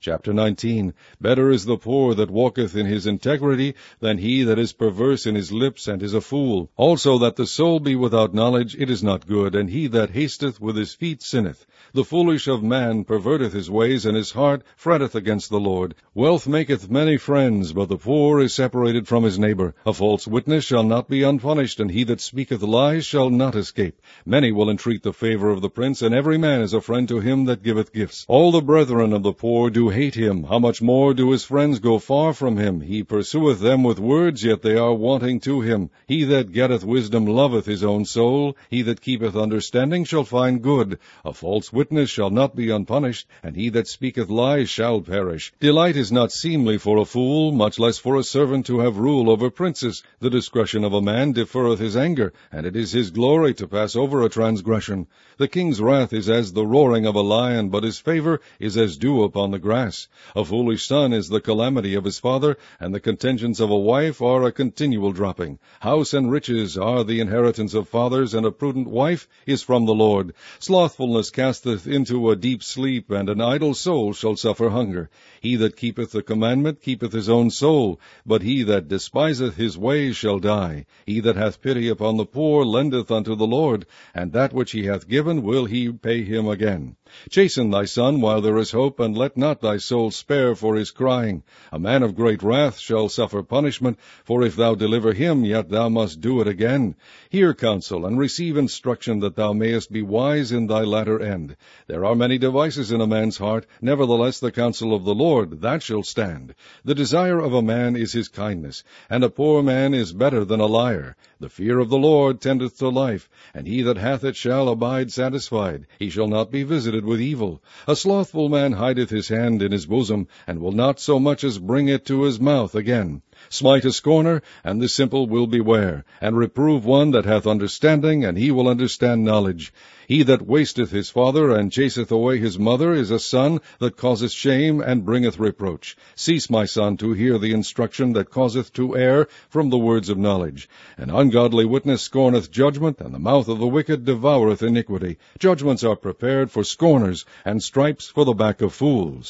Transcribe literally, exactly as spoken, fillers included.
Chapter nineteen. Better is the poor that walketh in his integrity than he that is perverse in his lips and is a fool. Also that the soul be without knowledge, it is not good, and he that hasteth with his feet sinneth. The foolish of man perverteth his ways, and his heart fretteth against the Lord. Wealth maketh many friends, but the poor is separated from his neighbor. A false witness shall not be unpunished, and he that speaketh lies shall not escape. Many will entreat the favor of the prince, and every man is a friend to him that giveth gifts. All the brethren of the poor do hate him. How much more do his friends go far from him? He pursueth them with words, yet they are wanting to him. He that getteth wisdom loveth his own soul. He that keepeth understanding shall find good. A false witness shall not be unpunished, and he that speaketh lies shall perish. Delight is not seemly for a fool, much less for a servant to have rule over princes. The discretion of a man deferreth his anger, and it is his glory to pass over a transgression. The king's wrath is as the roaring of a lion, but his favor is as dew upon the grass. A foolish son is the calamity of his father, and the contentions of a wife are a continual dropping. House and riches are the inheritance of fathers, and a prudent wife is from the Lord. Slothfulness casteth into a deep sleep, and an idle soul shall suffer hunger. He that keepeth the commandment keepeth his own soul, but he that despiseth his ways shall die. He that hath pity upon the poor lendeth unto the Lord, and that which he hath given will he pay him again. Chasten thy son while there is hope, and let not thy soul spare for his crying. A man of great wrath shall suffer punishment, for if thou deliver him, yet thou must do it again. Hear counsel, and receive instruction, that thou mayest be wise in thy latter end. There are many devices in a man's heart, nevertheless the counsel of the Lord, that shall stand. The desire of a man is his kindness, and a poor man is better than a liar. The fear of the Lord tendeth to life, and he that hath it shall abide satisfied. He shall not be visited with evil. A slothful man hideth his hand in his bosom, and will not so much as bring it to his mouth again. Smite a scorner, and the simple will beware, and reprove one that hath understanding, and he will understand knowledge. He that wasteth his father, and chaseth away his mother, is a son that causeth shame, and bringeth reproach. Cease, my son, to hear the instruction that causeth to err from the words of knowledge. An ungodly witness scorneth judgment, and the mouth of the wicked devoureth iniquity. Judgments are prepared for scorners, and stripes for the back of fools.